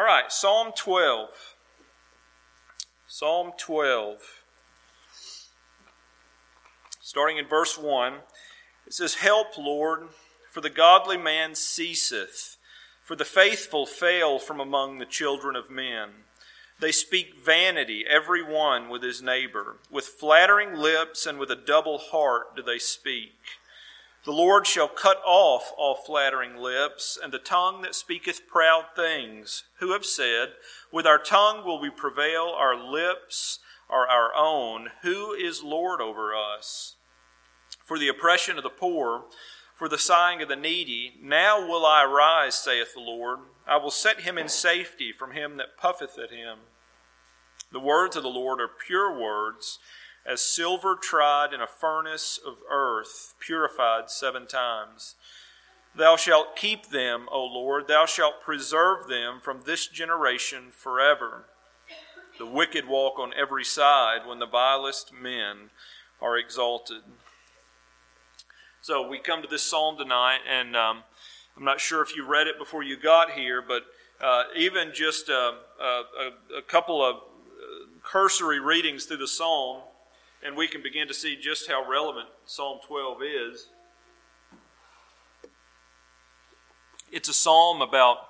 All right, Psalm 12. Psalm 12. Starting in verse 1, it says, "Help, Lord, for the godly man ceaseth, for the faithful fail from among the children of men. They speak vanity, every one with his neighbor. With flattering lips and with a double heart do they speak. The Lord shall cut off all flattering lips, and the tongue that speaketh proud things, who have said, With our tongue will we prevail, our lips are our own. Who is Lord over us? For the oppression of the poor, for the sighing of the needy, now will I arise, saith the Lord. I will set him in safety from him that puffeth at him. The words of the Lord are pure words, as silver tried in a furnace of earth, purified 7 times. Thou shalt keep them, O Lord, thou shalt preserve them from this generation forever. The wicked walk on every side when the vilest men are exalted." So we come to this psalm tonight, and I'm not sure if you read it before you got here, but even just a couple of cursory readings through the psalm, and we can begin to see just how relevant Psalm 12 is. It's a psalm about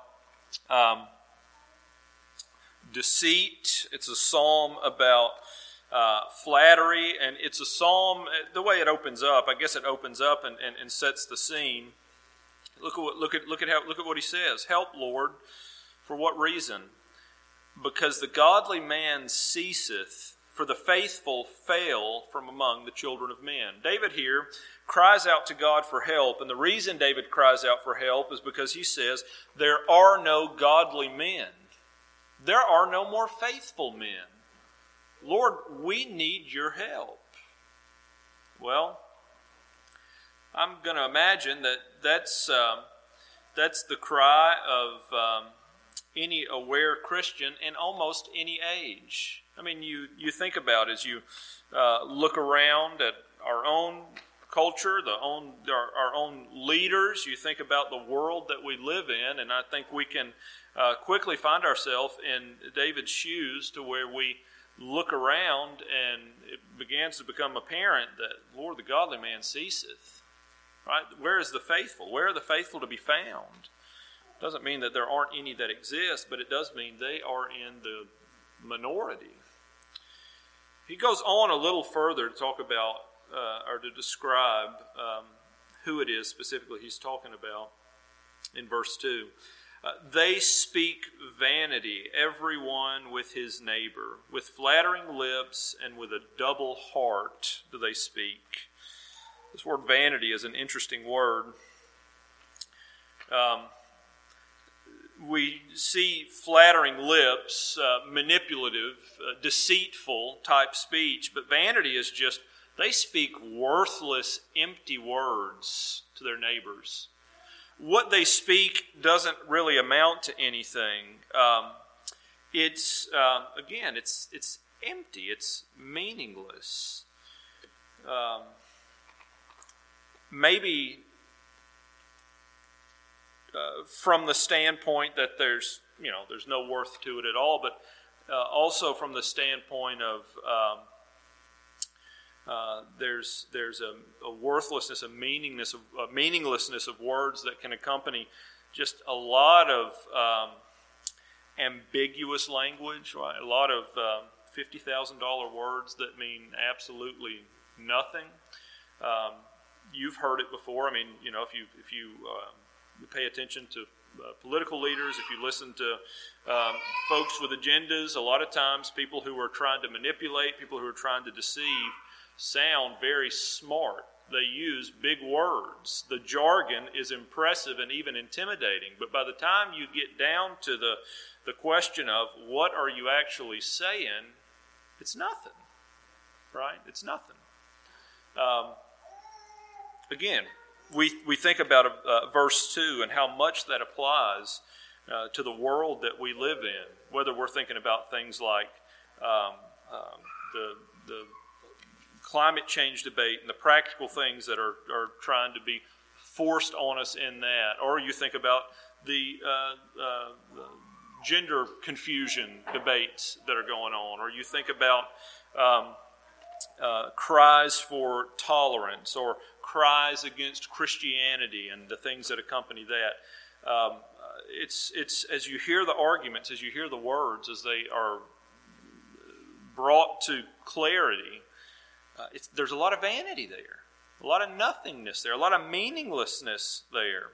deceit. It's a psalm about flattery, and it's a psalm. The way it opens up, I guess it opens up and sets the scene. Look at what he says. "Help, Lord, for what reason? Because the godly man ceaseth, for the faithful fail from among the children of men." David here cries out to God for help, and the reason David cries out for help is because he says, there are no godly men. There are no more faithful men. Lord, we need your help. Well, I'm going to imagine that's the cry of any aware Christian in almost any age. I mean, you think about as you look around at our own culture, our own leaders, you think about the world that we live in, and I think we can quickly find ourselves in David's shoes to where we look around and it begins to become apparent that, Lord, the godly man ceaseth. Right? Where is the faithful? Where are the faithful to be found? Doesn't mean that there aren't any that exist, but it does mean they are in the minority. He goes on a little further to talk about or to describe who it is specifically he's talking about in verse 2. "They speak vanity, every one with his neighbor. With flattering lips and with a double heart do they speak." This word vanity is an interesting word. We see flattering lips, manipulative, deceitful type speech, but vanity is just, they speak worthless, empty words to their neighbors. What they speak doesn't really amount to anything. It's empty. It's meaningless. Maybe from the standpoint that there's no worth to it at all, but also from the standpoint of there's a worthlessness, a meaninglessness of words that can accompany just a lot of ambiguous language, right? A lot of $50,000 words that mean absolutely nothing. You've heard it before. I mean, if you pay attention to political leaders, if you listen to folks with agendas, a lot of times people who are trying to manipulate, people who are trying to deceive, sound very smart. They use big words. The jargon is impressive and even intimidating. But by the time you get down to the question of what are you actually saying, it's nothing, right? It's nothing. Again, we think about verse 2 and how much that applies to the world that we live in, whether we're thinking about things like the climate change debate and the practical things that are trying to be forced on us in that, or you think about the gender confusion debates that are going on, or you think about cries for tolerance or cries against Christianity and the things that accompany that. It's as you hear the arguments, as you hear the words, as they are brought to clarity, there's a lot of vanity there, a lot of nothingness there, a lot of meaninglessness there.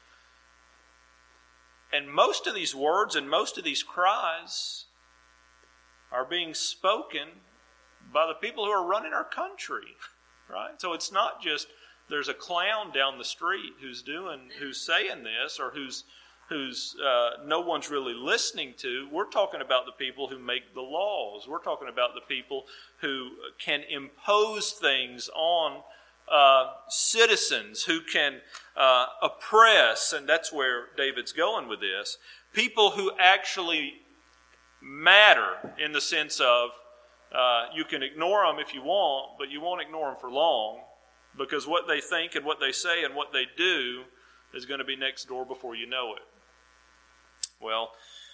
And most of these words and most of these cries are being spoken by the people who are running our country, right? So it's not just there's a clown down the street who's saying this, or who's no one's really listening to. We're talking about the people who make the laws. We're talking about the people who can impose things on citizens, who can oppress, and that's where David's going with this. People who actually matter in the sense of you can ignore them if you want, but you won't ignore them for long, because what they think and what they say and what they do is going to be next door before you know it. Well,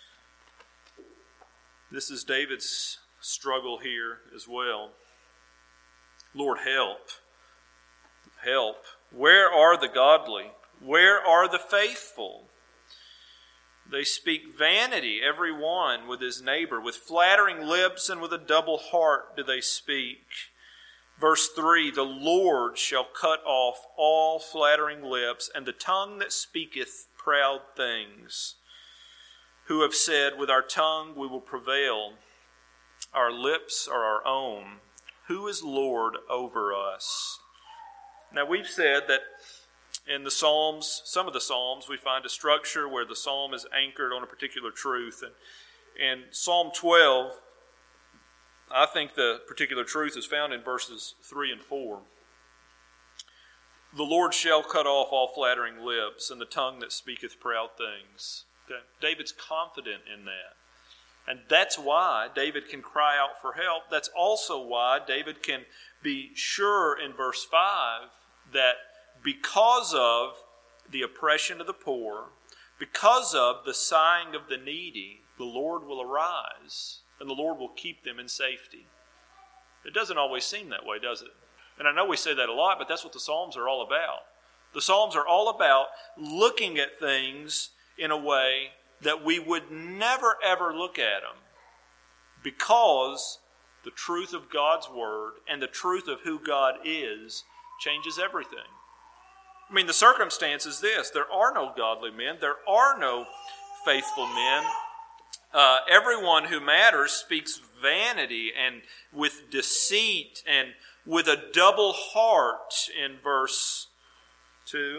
this is David's struggle here as well. Lord, help. Help. Where are the godly? Where are the faithful? They speak vanity, every one with his neighbor. With flattering lips and with a double heart do they speak. Verse 3, the Lord shall cut off all flattering lips, and the tongue that speaketh proud things. Who have said, with our tongue we will prevail. Our lips are our own. Who is Lord over us? Now we've said that in the Psalms, some of the Psalms, we find a structure where the Psalm is anchored on a particular truth. And Psalm 12, I think the particular truth is found in verses 3 and 4. The Lord shall cut off all flattering lips, and the tongue that speaketh proud things. Okay? David's confident in that. And that's why David can cry out for help. That's also why David can be sure in verse 5 that because of the oppression of the poor, because of the sighing of the needy, the Lord will arise and the Lord will keep them in safety. It doesn't always seem that way, does it? And I know we say that a lot, but that's what the Psalms are all about. The Psalms are all about looking at things in a way that we would never ever look at them, because the truth of God's Word and the truth of who God is changes everything. I mean, the circumstance is this. There are no godly men. There are no faithful men. Everyone who matters speaks vanity and with deceit and with a double heart in verse 2.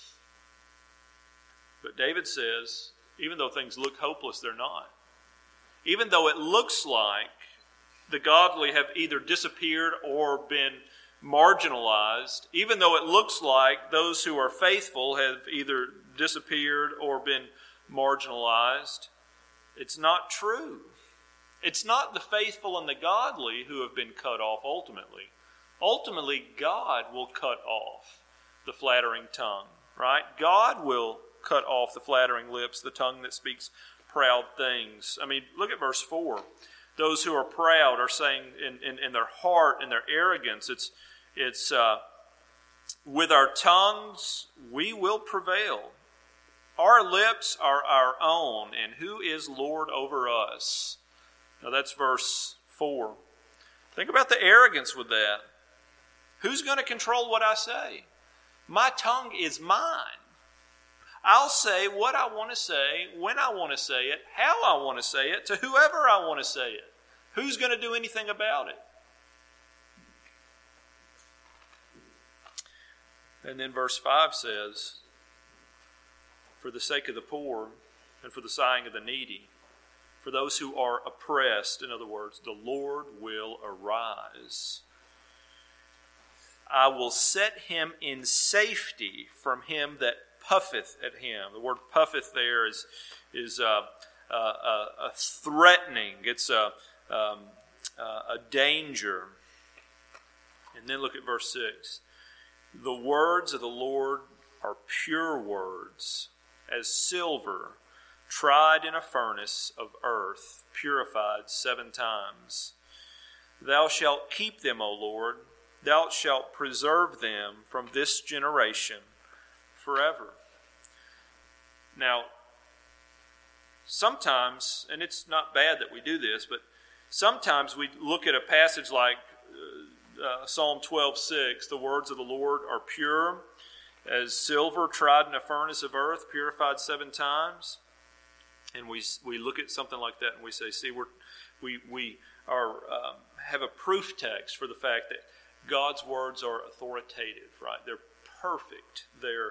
But David says, even though things look hopeless, they're not. Even though it looks like the godly have either disappeared or been marginalized, even though it looks like those who are faithful have either disappeared or been marginalized, it's not true. It's not the faithful and the godly who have been cut off ultimately. Ultimately, God will cut off the flattering tongue, right? God will cut off the flattering lips, the tongue that speaks proud things. I mean, look at verse 4. Those who are proud are saying in their heart, in their arrogance, it's with our tongues we will prevail. Our lips are our own, and who is Lord over us? Now that's verse 4. Think about the arrogance with that. Who's going to control what I say? My tongue is mine. I'll say what I want to say, when I want to say it, how I want to say it, to whoever I want to say it. Who's going to do anything about it? And then verse 5 says, for the sake of the poor and for the sighing of the needy, for those who are oppressed, in other words, the Lord will arise. I will set him in safety from him that puffeth at him. The word puffeth there is a threatening. It's a danger. And then look at verse 6. The words of the Lord are pure words, as silver, tried in a furnace of earth, purified 7 times. Thou shalt keep them, O Lord. Thou shalt preserve them from this generation forever. Now, sometimes, and it's not bad that we do this, but sometimes we look at a passage like Psalm 12:6, the words of the Lord are pure as silver tried in a furnace of earth, purified 7 times. And we look at something like that and we say, see, we have a proof text for the fact that God's words are authoritative, right? They're perfect. They're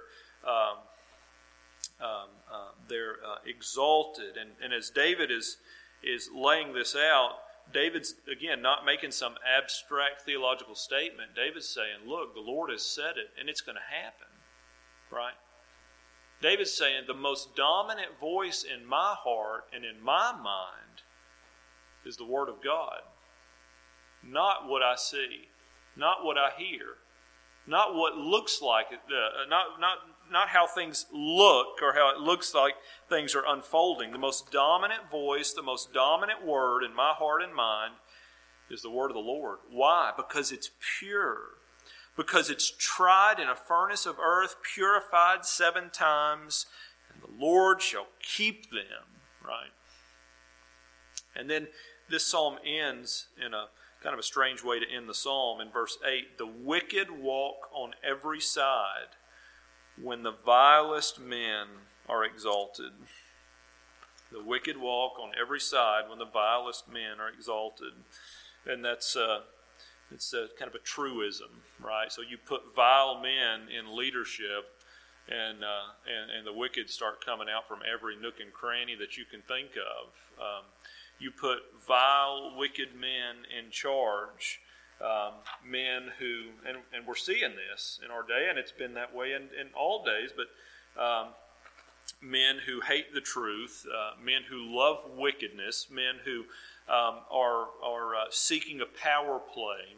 exalted. And as David is laying this out, David's, again, not making some abstract theological statement. David's saying, look, the Lord has said it, and it's going to happen, right? David's saying, the most dominant voice in my heart and in my mind is the Word of God. Not what I see, not what I hear, not what looks like it, not how things look or how it looks like things are unfolding. The most dominant voice, the most dominant word in my heart and mind is the word of the Lord. Why? Because it's pure. Because it's tried in a furnace of earth, purified 7 times, and the Lord shall keep them, right? And then this psalm ends in a kind of a strange way to end the psalm in verse 8. The wicked walk on every side when the vilest men are exalted. The wicked walk on every side when the vilest men are exalted. And that's it's kind of a truism, right? So you put vile men in leadership, and the wicked start coming out from every nook and cranny that you can think of. You put vile, wicked men in charge, men who, and we're seeing this in our day, and it's been that way in all days, but men who hate the truth, men who love wickedness, men who are seeking a power play.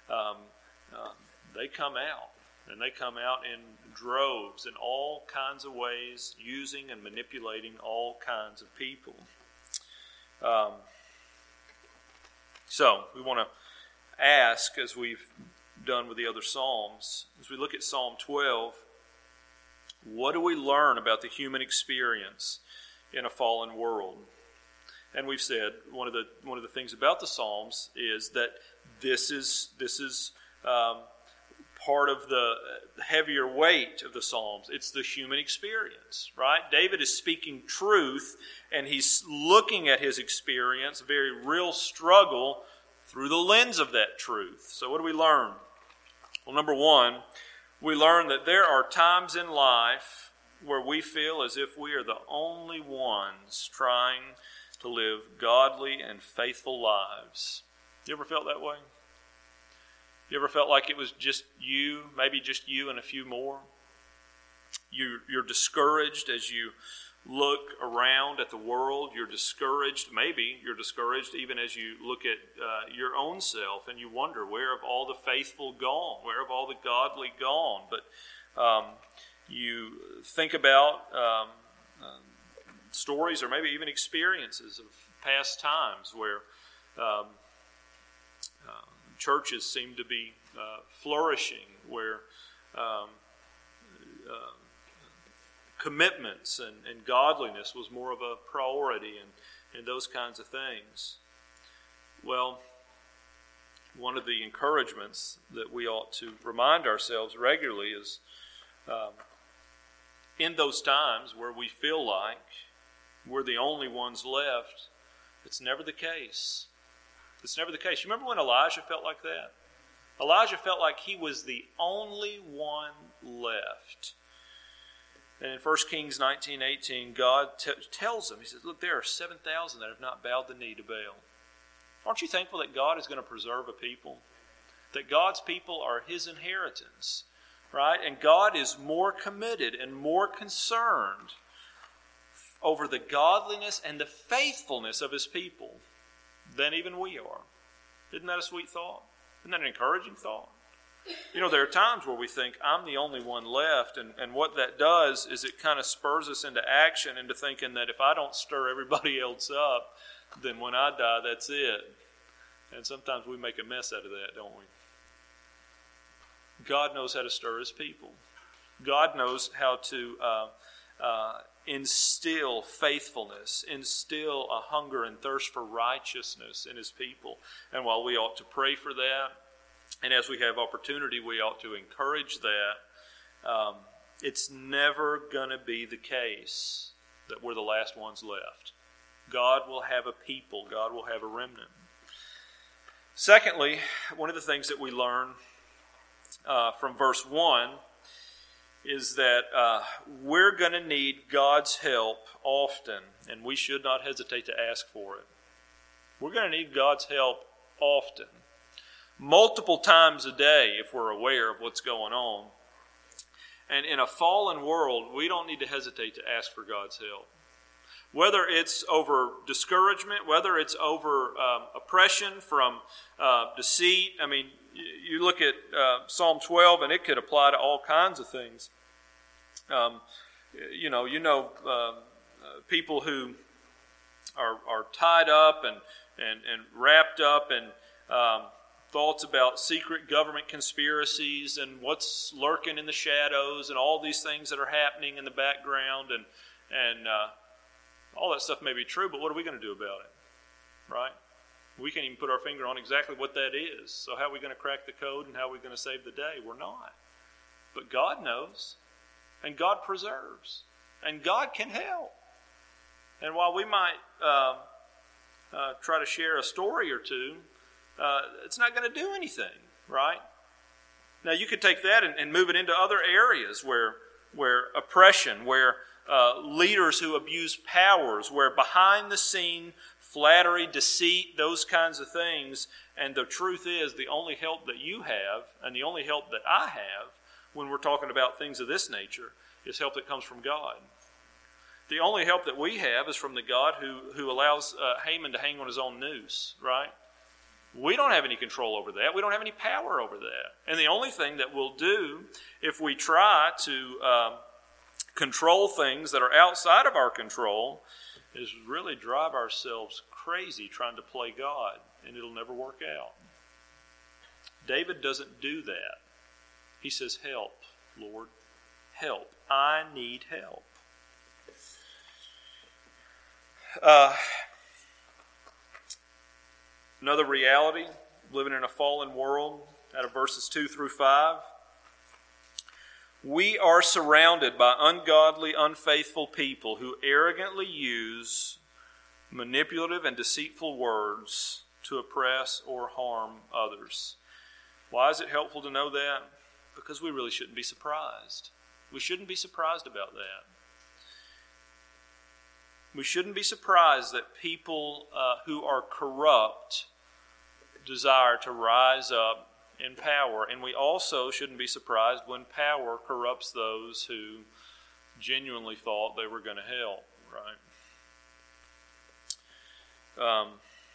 They come out, and they come out in droves in all kinds of ways, using and manipulating all kinds of people. So we want to ask, as we've done with the other Psalms, as we look at Psalm 12, what do we learn about the human experience in a fallen world? And we've said one of the things about the Psalms is that this is part of the heavier weight of the Psalms. It's the human experience, right? David is speaking truth, and he's looking at his experience, a very real struggle, through the lens of that truth. So what do we learn? Well, number one, we learn that there are times in life where we feel as if we are the only ones trying to live godly and faithful lives. You ever felt that way? You ever felt like it was just you, maybe just you and a few more? You're discouraged as you look around at the world. You're discouraged, maybe you're discouraged even as you look at your own self, and you wonder, where have all the faithful gone? Where have all the godly gone? But you think about stories or maybe even experiences of past times where churches seem to be flourishing, where commitments and godliness was more of a priority, and those kinds of things. Well, one of the encouragements that we ought to remind ourselves regularly is in those times where we feel like we're the only ones left, it's never the case. It's never the case. You remember when Elijah felt like that? Elijah felt like he was the only one left. And in 1 Kings 19:18, God tells him, he says, look, there are 7,000 that have not bowed the knee to Baal. Aren't you thankful that God is going to preserve a people? That God's people are his inheritance, right? And God is more committed and more concerned over the godliness and the faithfulness of his people than even we are. Isn't that a sweet thought? Isn't that an encouraging thought? There are times where we think, I'm the only one left, and what that does is it kind of spurs us into action, into thinking that if I don't stir everybody else up, then when I die, that's it. And sometimes we make a mess out of that, don't we? God knows how to stir His people. God knows how to instill faithfulness, instill a hunger and thirst for righteousness in His people. And while we ought to pray for that, and as we have opportunity, we ought to encourage that, it's never going to be the case that we're the last ones left. God will have a people. God will have a remnant. Secondly, one of the things that we learn from verse 1 is that we're going to need God's help often, and we should not hesitate to ask for it. We're going to need God's help often. Multiple times a day if we're aware of what's going on. And in a fallen world, we don't need to hesitate to ask for God's help. Whether it's over discouragement, whether it's over oppression from deceit. I mean, you look at Psalm 12 and it could apply to all kinds of things. People who are tied up and wrapped up in thoughts about secret government conspiracies and what's lurking in the shadows and all these things that are happening in the background and all that stuff may be true, but what are we going to do about it? Right? We can't even put our finger on exactly what that is. So how are we going to crack the code and how are we going to save the day? We're not. But God knows, and God preserves, and God can help. And while we might try to share a story or two, it's not going to do anything, right? Now you could take that and move it into other areas where oppression, where leaders who abuse powers, where behind the scene flattery, deceit, those kinds of things. And the truth is, the only help that you have, and the only help that I have, when we're talking about things of this nature, is help that comes from God. The only help that we have is from the God who allows Haman to hang on his own noose, right? We don't have any control over that. We don't have any power over that. And the only thing that we'll do if we try to control things that are outside of our control is really drive ourselves crazy trying to play God, and it'll never work out. David doesn't do that. He says, help, Lord, help. I need help. Another reality, living in a fallen world, out of verses 2 through 5. We are surrounded by ungodly, unfaithful people who arrogantly use manipulative and deceitful words to oppress or harm others. Why is it helpful to know that? Because we really shouldn't be surprised. We shouldn't be surprised about that. We shouldn't be surprised that people who are corrupt desire to rise up in power. And we also shouldn't be surprised when power corrupts those who genuinely thought they were going to help, right?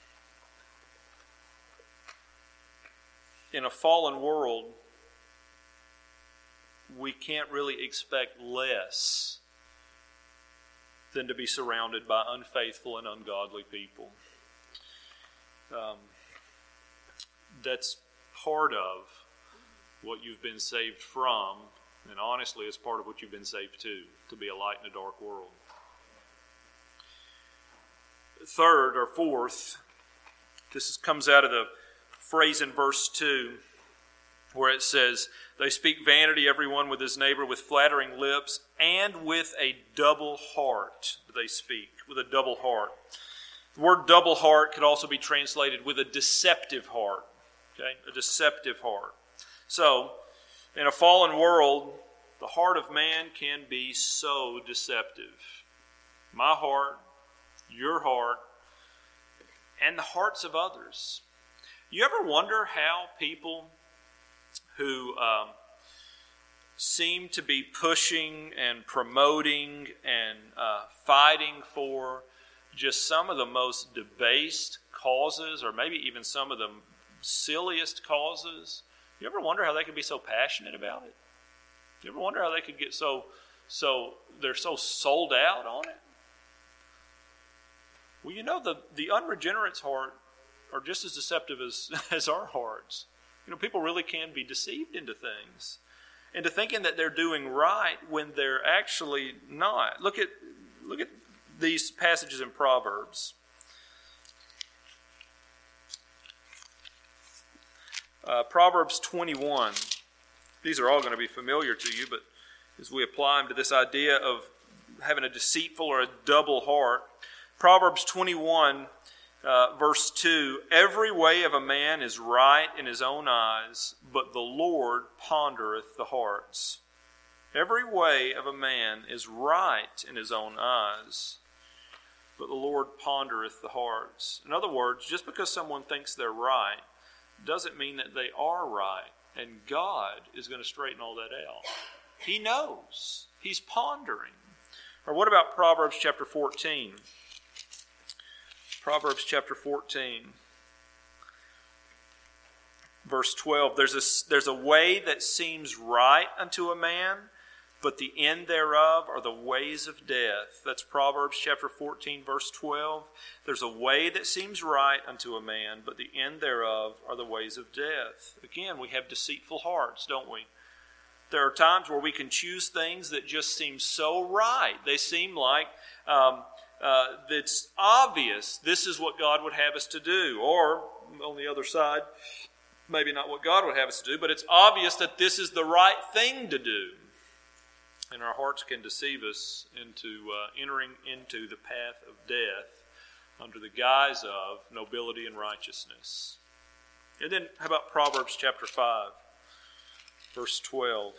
In a fallen world, we can't really expect less than to be surrounded by unfaithful and ungodly people. That's part of what you've been saved from, and honestly, it's part of what you've been saved to be a light in a dark world. Third or fourth, this comes out of the phrase in verse 2 where it says, they speak vanity, everyone with his neighbor, with flattering lips, and with a double heart they speak, with a double heart. The word double heart could also be translated with a deceptive heart. Okay, a deceptive heart. So, in a fallen world, the heart of man can be so deceptive. My heart, your heart, and the hearts of others. You ever wonder how people who seem to be pushing and promoting and fighting for just some of the most debased causes, or maybe even some of the silliest causes, You ever wonder how they could be so passionate about it? You ever wonder how they could get so they're so sold out on it? Well, you know, the unregenerate's heart are just as deceptive as our hearts. You know, people really can be deceived into things, into thinking that they're doing right when they're actually not. Look at these passages in Proverbs. Proverbs 21. These are all going to be familiar to you, but as we apply them to this idea of having a deceitful or a double heart, Proverbs 21, verse 2, every way of a man is right in his own eyes, but the Lord pondereth the hearts. Every way of a man is right in his own eyes, but the Lord pondereth the hearts. In other words, just because someone thinks they're right doesn't mean that they are right, and God is going to straighten all that out. He knows. He's pondering. Or what about Proverbs chapter 14? Proverbs chapter 14, verse 12. There's a way that seems right unto a man, but the end thereof are the ways of death. That's Proverbs chapter 14, verse 12. There's a way that seems right unto a man, but the end thereof are the ways of death. Again, we have deceitful hearts, don't we? There are times where we can choose things that just seem so right. They seem like it's obvious this is what God would have us to do. Or, on the other side, maybe not what God would have us to do, but it's obvious that this is the right thing to do. And our hearts can deceive us into entering into the path of death under the guise of nobility and righteousness. And then, how about Proverbs chapter 5, verse 12?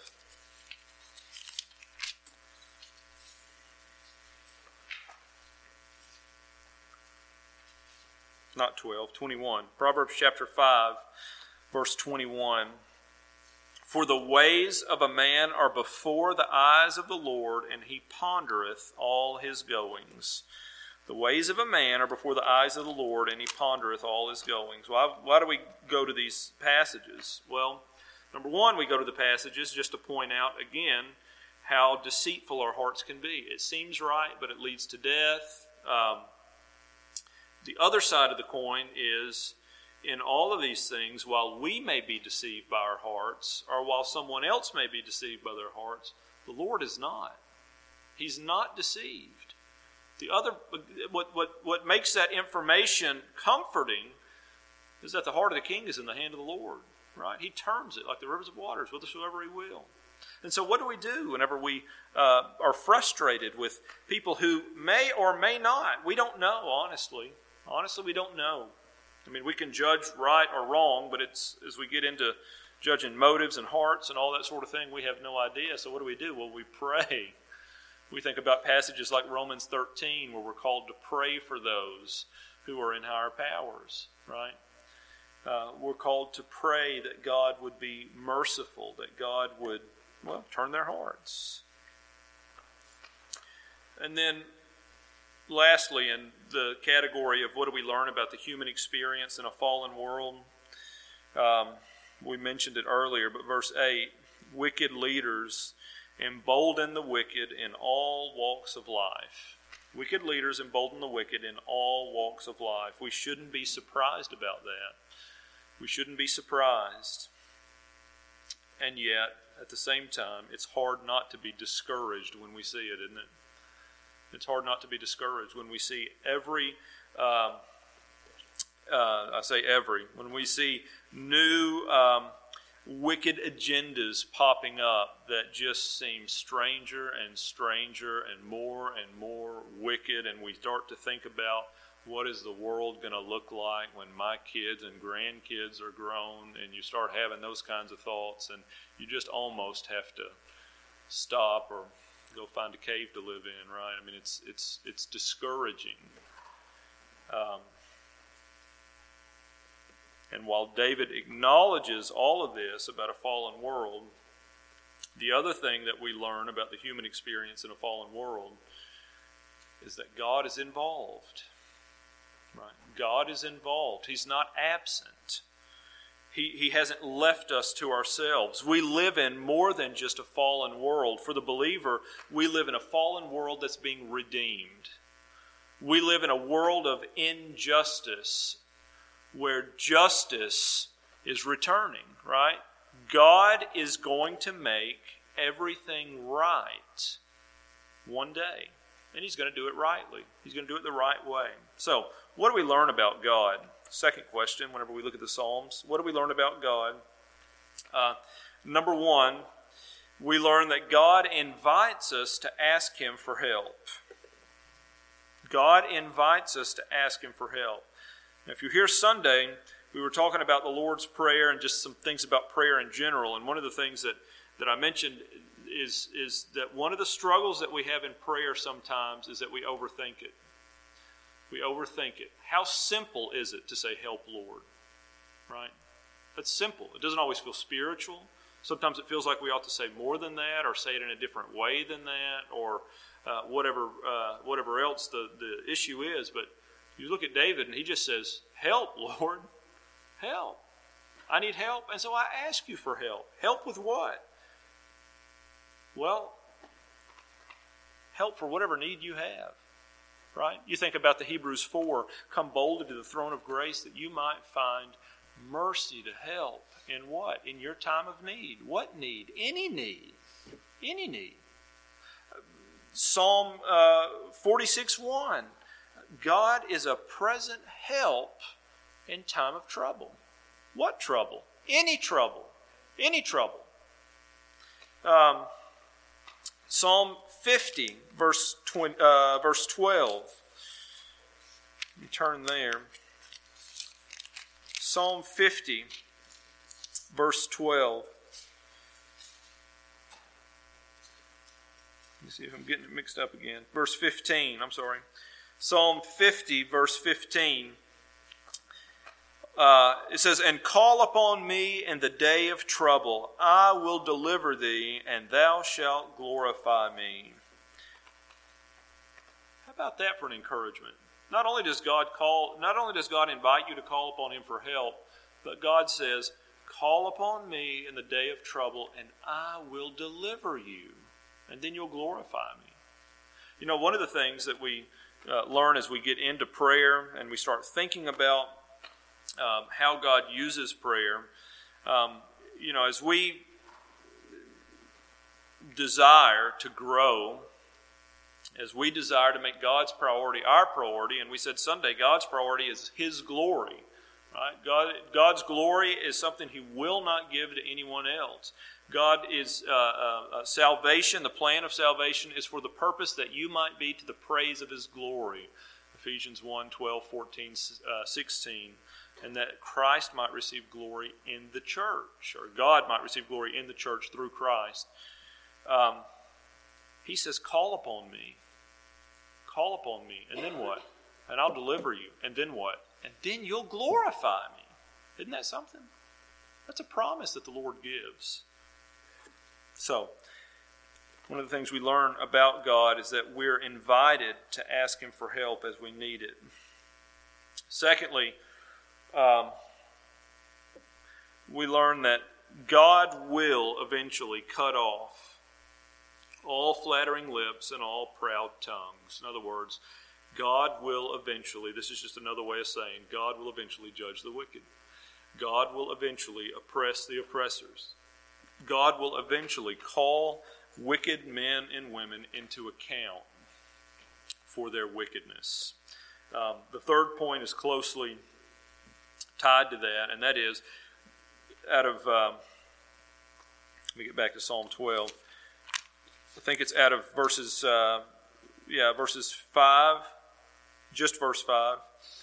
Not 12, 21. Proverbs chapter 5, verse 21. For the ways of a man are before the eyes of the Lord, and he pondereth all his goings. The ways of a man are before the eyes of the Lord, and he pondereth all his goings. Why do we go to these passages? Well, number one, we go to the passages just to point out again how deceitful our hearts can be. It seems right, but it leads to death. The other side of the coin is, in all of these things, while we may be deceived by our hearts, or while someone else may be deceived by their hearts, the Lord is not. He's not deceived. What makes that information comforting is that the heart of the king is in the hand of the Lord, right? He turns it like the rivers of waters whithersoever he will. And so what do we do whenever we are frustrated with people who may or may not? We don't know, honestly. Honestly, we don't know. I mean, we can judge right or wrong, but it's as we get into judging motives and hearts and all that sort of thing, we have no idea. So what do? Well, we pray. We think about passages like Romans 13, where we're called to pray for those who are in higher powers, right? We're called to pray that God would be merciful, that God would, turn their hearts. And then, lastly, in the category of what do we learn about the human experience in a fallen world, we mentioned it earlier, but verse 8, wicked leaders embolden the wicked in all walks of life. Wicked leaders embolden the wicked in all walks of life. We shouldn't be surprised about that. We shouldn't be surprised. And yet, at the same time, it's hard not to be discouraged when we see it, isn't it? It's hard not to be discouraged when we see when we see new wicked agendas popping up that just seem stranger and stranger and more wicked, and we start to think about what is the world going to look like when my kids and grandkids are grown, and you start having those kinds of thoughts, and you just almost have to stop or go find a cave to live in, right? I mean, it's discouraging. And while David acknowledges all of this about a fallen world, the other thing that we learn about the human experience in a fallen world is that God is involved. Right? God is involved. He's not absent. He hasn't left us to ourselves. We live in more than just a fallen world. For the believer, we live in a fallen world that's being redeemed. We live in a world of injustice where justice is returning, right? God is going to make everything right one day. And He's going to do it rightly. He's going to do it the right way. So, what do we learn about God? Second question, whenever we look at the Psalms, what do we learn about God? Number one, we learn that God invites us to ask Him for help. God invites us to ask Him for help. Now, if you're here Sunday, we were talking about the Lord's Prayer and just some things about prayer in general. And one of the things that I mentioned is that one of the struggles that we have in prayer sometimes is that we overthink it. We overthink it. How simple is it to say, "Help, Lord"? Right? That's simple. It doesn't always feel spiritual. Sometimes it feels like we ought to say more than that, or say it in a different way than that, or whatever else the issue is. But you look at David and he just says, "Help, Lord. Help. I need help, and so I ask you for help." Help with what? Well, help for whatever need you have. Right? You think about the Hebrews 4, "Come boldly to the throne of grace that you might find mercy to help." In what? In your time of need. What need? Any need. Any need. Psalm 46:1, God is a present help in time of trouble. What trouble? Any trouble. Any trouble. Psalm 50, verse 12. Let me turn there. Psalm 50, verse 12. Let me see if I'm getting it mixed up again. Verse 15, I'm sorry. Psalm 50, verse 15. It says, "And call upon me in the day of trouble. I will deliver thee, and thou shalt glorify me." How about that for an encouragement? Not only does God invite you to call upon Him for help, but God says, "Call upon me in the day of trouble, and I will deliver you, and then you'll glorify me." You know, one of the things that we learn as we get into prayer and we start thinking about how God uses prayer, as we desire to grow, as we desire to make God's priority our priority, and we said Sunday, God's priority is His glory. Right? God's glory is something He will not give to anyone else. God is salvation. The plan of salvation is for the purpose that you might be to the praise of His glory. Ephesians 1, 12, 14, 16. And that Christ might receive glory in the church, or God might receive glory in the church through Christ. He says, "Call upon me. Call upon me." And then what? "And I'll deliver you." And then what? "And then you'll glorify me." Isn't that something? That's a promise that the Lord gives. So, one of the things we learn about God is that we're invited to ask Him for help as we need it. Secondly, we learn that God will eventually cut off all flattering lips and all proud tongues. In other words, God will eventually, this is just another way of saying, God will eventually judge the wicked. God will eventually oppress the oppressors. God will eventually call wicked men and women into account for their wickedness. The third point is closely tied to that, and that is out of, let me get back to Psalm 12. I think it's out of verses 5, just verse 5.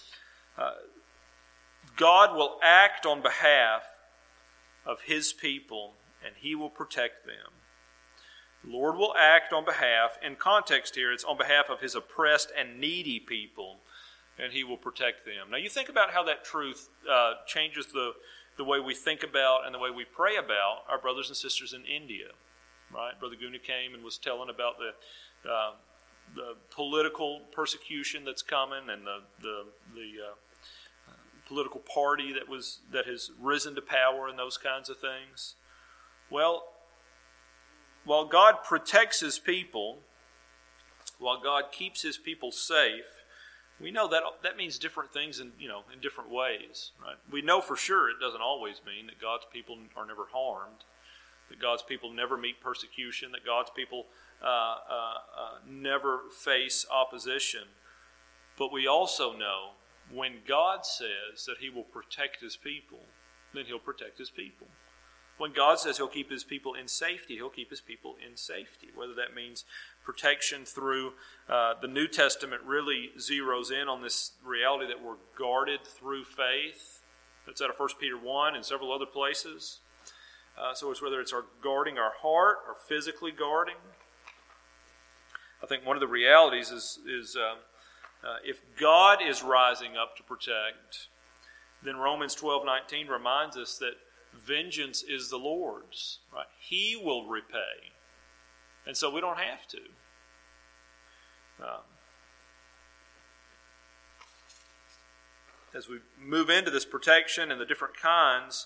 God will act on behalf of His people, and He will protect them. The Lord will act on behalf, in context here, it's on behalf of His oppressed and needy people, and He will protect them. Now you think about how that truth changes the way we think about and the way we pray about our brothers and sisters in India. Right? Brother Guna came and was telling about the political persecution that's coming and the political party that has risen to power and those kinds of things. Well, while God protects His people, while God keeps His people safe, we know that means different things in different ways, right? We know for sure it doesn't always mean that God's people are never harmed, that God's people never meet persecution, that God's people never face opposition. But we also know when God says that He will protect His people, then He'll protect His people. When God says He'll keep His people in safety, He'll keep His people in safety. Whether that means protection through the New Testament really zeroes in on this reality that we're guarded through faith. That's out of 1 Peter 1 and several other places. So it's whether it's our guarding our heart or physically guarding. I think one of the realities is if God is rising up to protect, then Romans 12:19 reminds us that vengeance is the Lord's. Right? He will repay. And so we don't have to. As we move into this protection and the different kinds,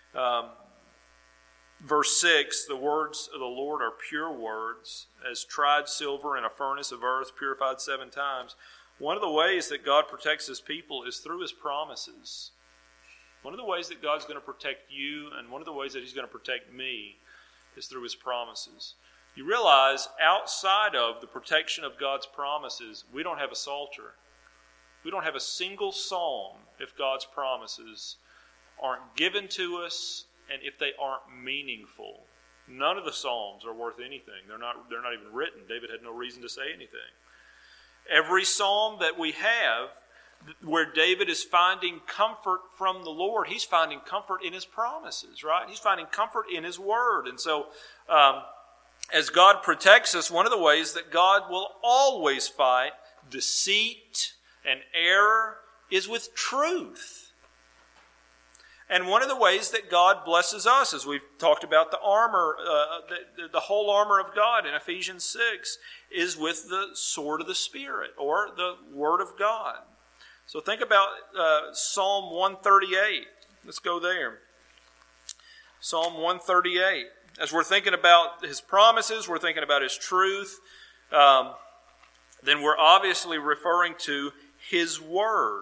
verse 6, the words of the Lord are pure words, as tried silver in a furnace of earth, purified 7 times. One of the ways that God protects His people is through His promises. One of the ways that God's going to protect you, and one of the ways that He's going to protect me, is through His promises. You realize outside of the protection of God's promises, we don't have a psalter. We don't have a single psalm if God's promises aren't given to us and if they aren't meaningful. None of the psalms are worth anything. They're not even written. David had no reason to say anything. Every psalm that we have where David is finding comfort from the Lord, he's finding comfort in His promises, right? He's finding comfort in His Word. And so as God protects us, one of the ways that God will always fight deceit and error is with truth. And one of the ways that God blesses us, as we've talked about the armor, the whole armor of God in Ephesians 6, is with the sword of the Spirit, or the Word of God. So think about Psalm 138. Let's go there. Psalm 138. As we're thinking about His promises, we're thinking about His truth, then we're obviously referring to His Word.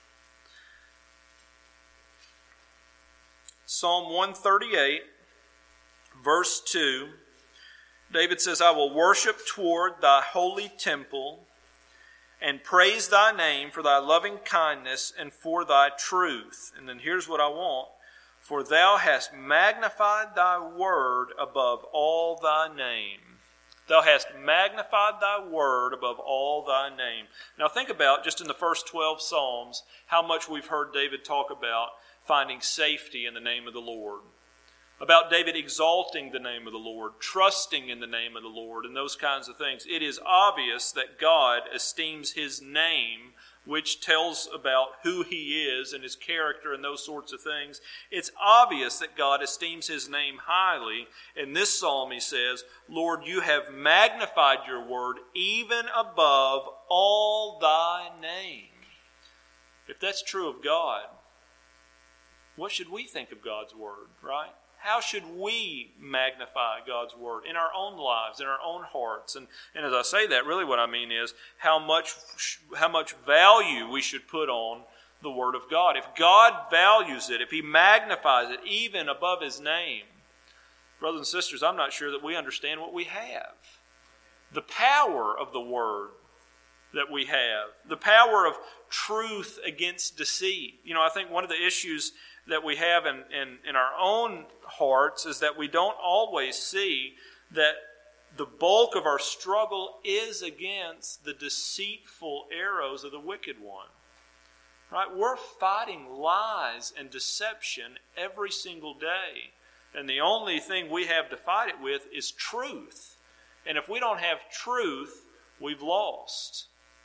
Psalm 138, verse 2, David says, I will worship toward Thy holy temple and praise Thy name for Thy loving kindness and for Thy truth. And then here's what I want. For Thou hast magnified Thy word above all Thy name. Thou hast magnified Thy word above all Thy name. Now think about, just in the first 12 Psalms, how much we've heard David talk about finding safety in the name of the Lord. About David exalting the name of the Lord, trusting in the name of the Lord, and those kinds of things. It is obvious that God esteems His name, which tells about who He is and His character and those sorts of things. It's obvious that God esteems His name highly. In this psalm he says, Lord, You have magnified Your word even above all Thy name. If that's true of God, what should we think of God's word, right? How should we magnify God's word in our own lives, in our own hearts? And as I say that, really what I mean is how much value we should put on the Word of God. If God values it, if He magnifies it even above His name, brothers and sisters, I'm not sure that we understand what we have. The power of the Word that we have. The power of truth against deceit. I think one of the issues that we have in our own hearts is that we don't always see that the bulk of our struggle is against the deceitful arrows of the wicked one. Right? We're fighting lies and deception every single day. And the only thing we have to fight it with is truth. And if we don't have truth, we've lost.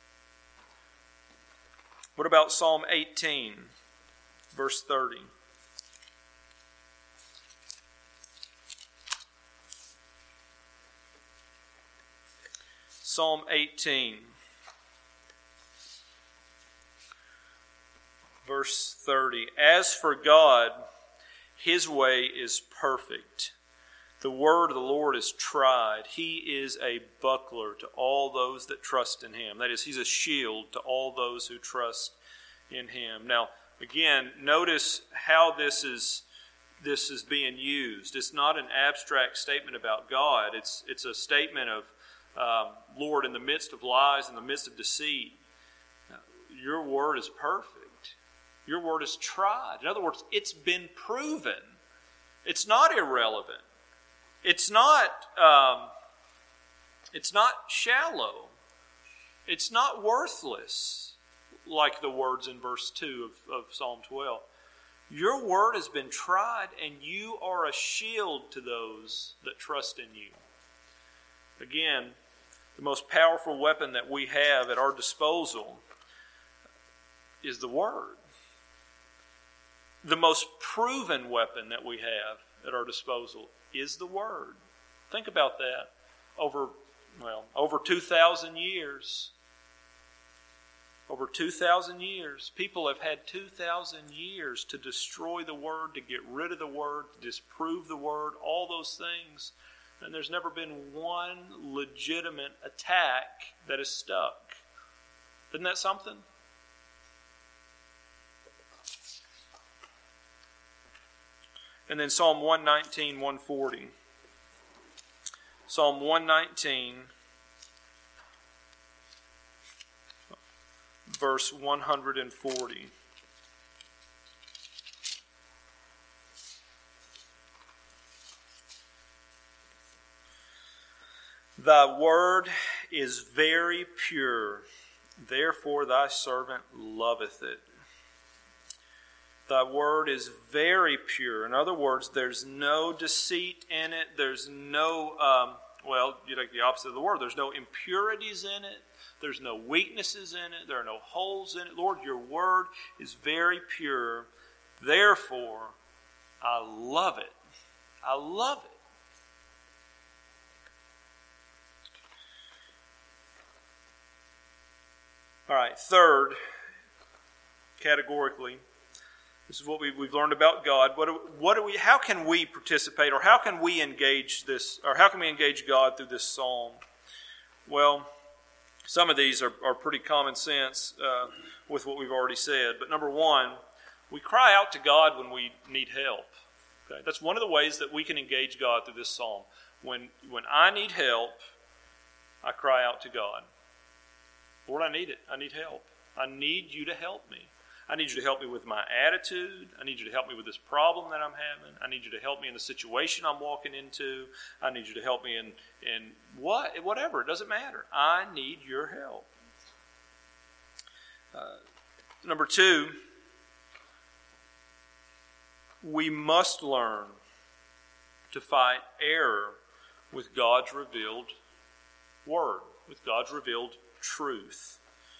What about Psalm 18, verse 30? Psalm 18, Verse 30, as for God, His way is perfect. The word of the Lord is tried. He is a buckler to all those that trust in Him. That is, He's a shield to all those who trust in Him. Now, again, notice how this is being used. It's not an abstract statement about God. It's a statement of, Lord, in the midst of lies, in the midst of deceit, your word is perfect. Your word is tried. In other words, it's been proven. It's not irrelevant. It's not shallow. It's not worthless, like the words in verse 2 of Psalm 12. Your word has been tried, and you are a shield to those that trust in you. Again, the most powerful weapon that we have at our disposal is the Word. The most proven weapon that we have at our disposal is the Word. Think about that. Over 2,000 years. Over 2,000 years. People have had 2,000 years to destroy the Word, to get rid of the Word, to disprove the Word, all those things. And there's never been one legitimate attack that has stuck. Isn't that something? And then Psalm 119, 140. Psalm 119, verse 140. Thy word is very pure, therefore thy servant loveth it. Thy word is very pure. In other words, there's no deceit in it. There's no, you take the opposite of the word. There's no impurities in it. There's no weaknesses in it. There are no holes in it. Lord, your word is very pure. Therefore, I love it. I love it. All right, third, categorically, this is what we've learned about God. How can we participate, or how can we engage this, or how can we engage God through this psalm? Well, some of these are pretty common sense with what we've already said. But number one, we cry out to God when we need help. Okay? That's one of the ways that we can engage God through this psalm. When I need help, I cry out to God. Lord, I need it. I need help. I need you to help me. I need you to help me with my attitude. I need you to help me with this problem that I'm having. I need you to help me in the situation I'm walking into. I need you to help me in whatever. It doesn't matter. I need your help. Number two, we must learn to fight error with God's revealed word, with God's revealed truth.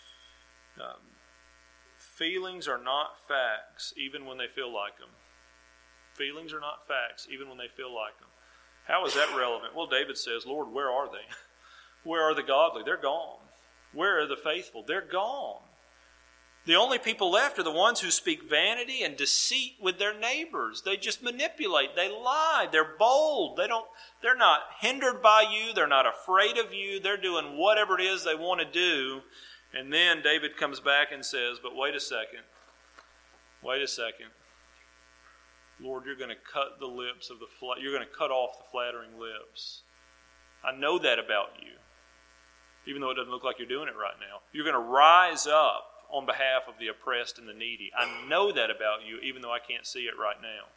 Feelings are not facts, even when they feel like them. Feelings are not facts, even when they feel like them. How is that relevant? Well, David says, Lord, where are they? Where are the godly? They're gone. Where are the faithful? They're gone. The only people left are the ones who speak vanity and deceit with their neighbors. They just manipulate. They lie. They're bold. They're not hindered by you. They're not afraid of you. They're doing whatever it is they want to do. And then David comes back and says, but wait a second. Wait a second. Lord, you're going to cut the lips of you're going to cut off the flattering lips. I know that about you. Even though it doesn't look like you're doing it right now. You're going to rise up on behalf of the oppressed and the needy. I know that about you, even though I can't see it right now.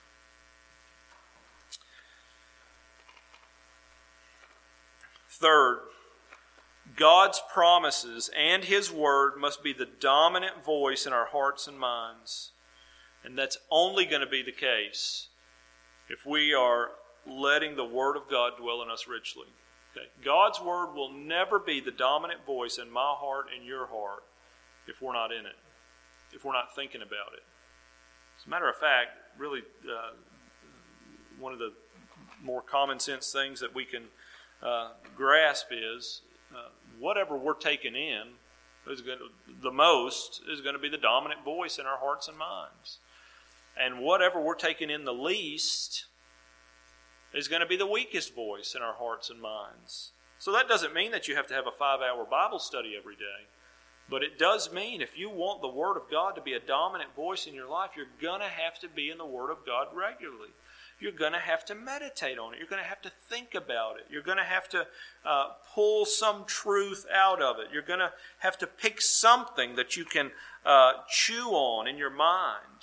Third, God's promises and His Word must be the dominant voice in our hearts and minds. And that's only going to be the case if we are letting the Word of God dwell in us richly. Okay? God's Word will never be the dominant voice in my heart and your heart if we're not in it, if we're not thinking about it. As a matter of fact, really one of the more common sense things that we can grasp is whatever we're taking in the most is going to be the dominant voice in our hearts and minds. And whatever we're taking in the least is going to be the weakest voice in our hearts and minds. So that doesn't mean that you have to have a 5-hour Bible study every day. But it does mean if you want the Word of God to be a dominant voice in your life, you're going to have to be in the Word of God regularly. You're going to have to meditate on it. You're going to have to think about it. You're going to have to pull some truth out of it. You're going to have to pick something that you can chew on in your mind.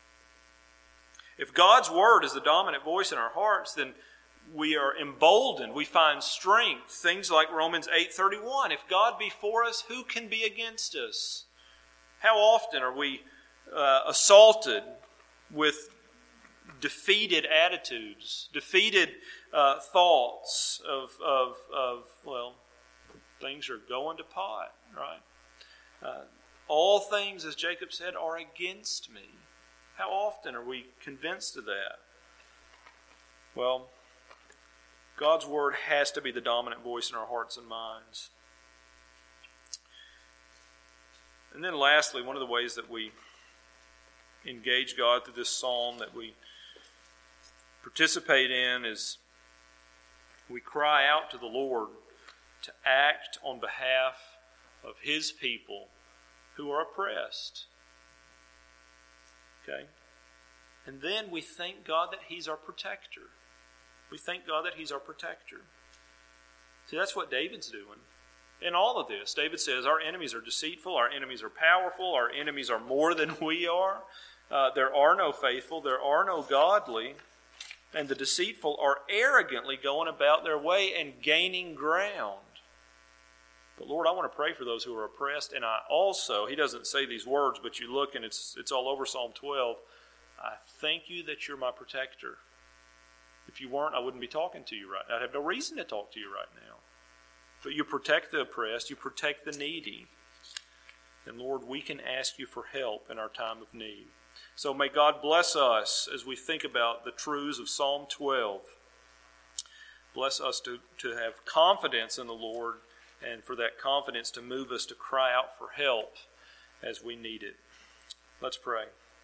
If God's Word is the dominant voice in our hearts, then we are emboldened. We find strength. Things like Romans 8:31. If God be for us, who can be against us? How often are we assaulted with defeated attitudes, defeated thoughts of things are going to pot, right? All things, as Jacob said, are against me. How often are we convinced of that? Well, God's Word has to be the dominant voice in our hearts and minds. And then lastly, one of the ways that we engage God through this psalm, that we participate in, is we cry out to the Lord to act on behalf of His people who are oppressed. Okay? And then we thank God that He's our protector. We thank God that He's our protector. See, that's what David's doing. In all of this, David says, our enemies are deceitful, our enemies are powerful, our enemies are more than we are. There are no faithful, there are no godly, and the deceitful are arrogantly going about their way and gaining ground. But Lord, I want to pray for those who are oppressed, and I also, he doesn't say these words, but you look and it's all over Psalm 12, I thank you that you're my protector. If you weren't, I wouldn't be talking to you right now. I'd have no reason to talk to you right now. But you protect the oppressed, you protect the needy. And Lord, we can ask you for help in our time of need. So may God bless us as we think about the truths of Psalm 12. Bless us to have confidence in the Lord, and for that confidence to move us to cry out for help as we need it. Let's pray.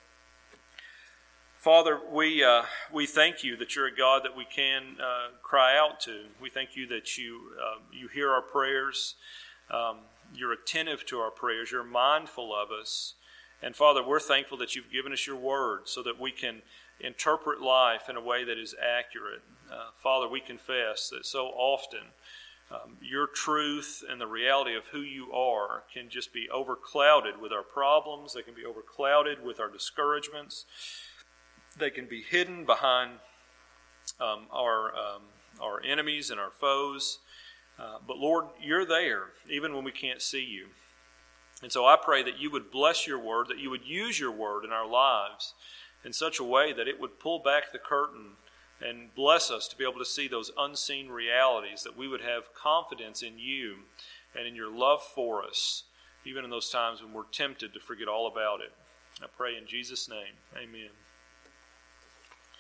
Father, we thank you that you're a God that we can cry out to. We thank you that you hear our prayers. You're attentive to our prayers. You're mindful of us. And Father, we're thankful that you've given us your word so that we can interpret life in a way that is accurate. Father, we confess that so often your truth and the reality of who you are can just be overclouded with our problems. They can be overclouded with our discouragements. They can be hidden behind our enemies and our foes. But Lord, you're there even when we can't see you. And so I pray that you would bless your word, that you would use your word in our lives in such a way that it would pull back the curtain and bless us to be able to see those unseen realities, that we would have confidence in you and in your love for us, even in those times when we're tempted to forget all about it. I pray in Jesus' name, amen.